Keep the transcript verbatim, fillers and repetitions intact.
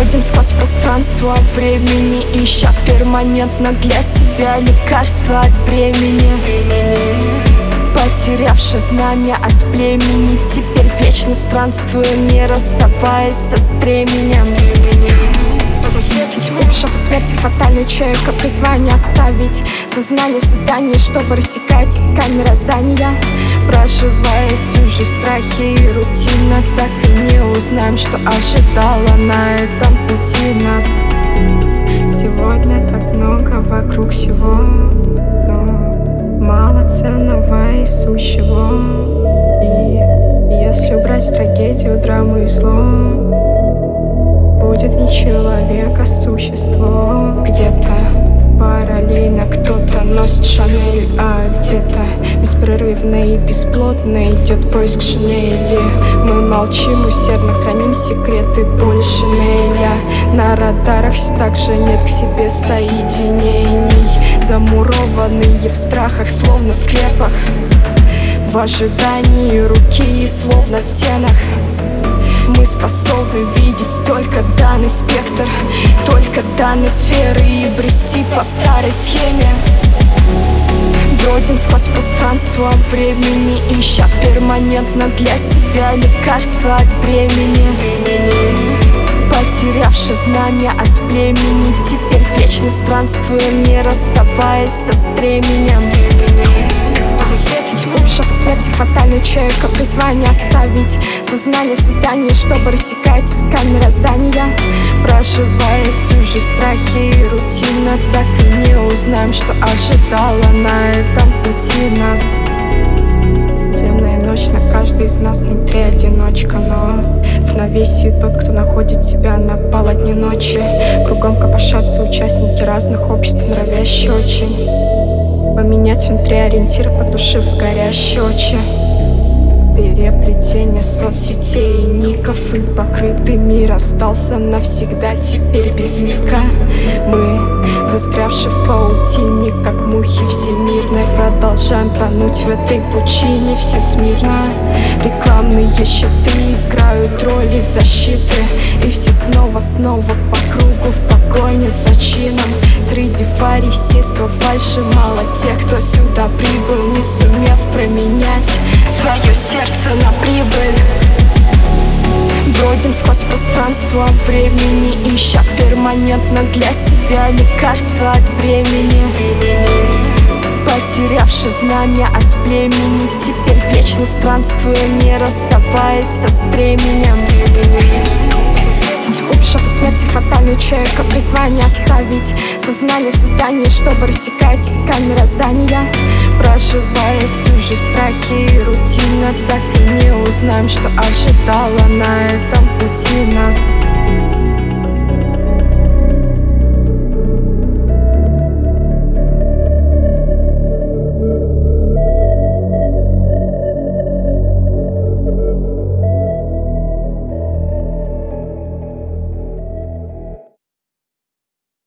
Бродим сквозь пространство времени, ища перманентно для себя лекарства от бремени. Потерявши знамя от племени, теперь вечно странствуем, не расставаясь со стременем. Ушел от смерти фатальную человека, призвание оставить сознание в создании, чтобы рассекать ткань мироздания. Проживая всю жизнь в страхе и рутина, так и не узнаем, что ожидало на этом пути нас. Сегодня так много вокруг всего, но мало ценного и сущего. И если убрать трагедию, драму и зло, будет не человек, а существо. Где-то параллельно кто-то носит Шанель, а где-то беспрерывно и бесплотно идет поиск Шинели. Мы молчим, усердно храним секреты боли Шинеля. На радарах все так же нет к себе соединений, замурованные в страхах, словно в склепах, в ожидании руки и слов на стенах. Мы способны видеть только данный спектр, только данной сферы, и брести по старой схеме. Бродим сквозь пространство времени, ища перманентно для себя лекарства от бремени. Потерявши знамя от племени, теперь вечно странствуем, не расставаясь со стременем. Ушел от смерти фатальную человека, призвание оставить сознание в создании, чтобы рассекать ткань мироздания. Проживая всю жизнь в страхе и рутина, так и не узнаем, что ожидало на этом пути нас. Темная ночь, на каждый из нас внутри одиночка, но в навесе тот, кто находит себя на полотне ночи. Кругом копошатся участники разных обществ, норовящие очень поменять внутри ориентир, потушив горящие очи. Переплетение соцсетей и ников, и покрытый мир остался навсегда теперь без ника. Мы, застрявши в паутине, как мухи всемирной, продолжаем тонуть в этой пучине всесмирно. Рекламные щиты играют роли защиты, и все снова-снова по кругу в погоне за чином. Среди фарисейства фальши мало тех, кто сюда прибыл, не сумев променять свое сердце на прибыль. Бродим сквозь пространство времени, ища перманентно для себя лекарства от бремени. Потерявши знамя от племени, теперь вечно странствуем, не расставаясь со стременем. Ушел от смерти фатальную человека, призвание оставить сознание в создании, чтобы рассекать ткань мироздания. Проживая всю жизнь в страхе и рутина, так и не узнаем, что ожидало на этом пути нас.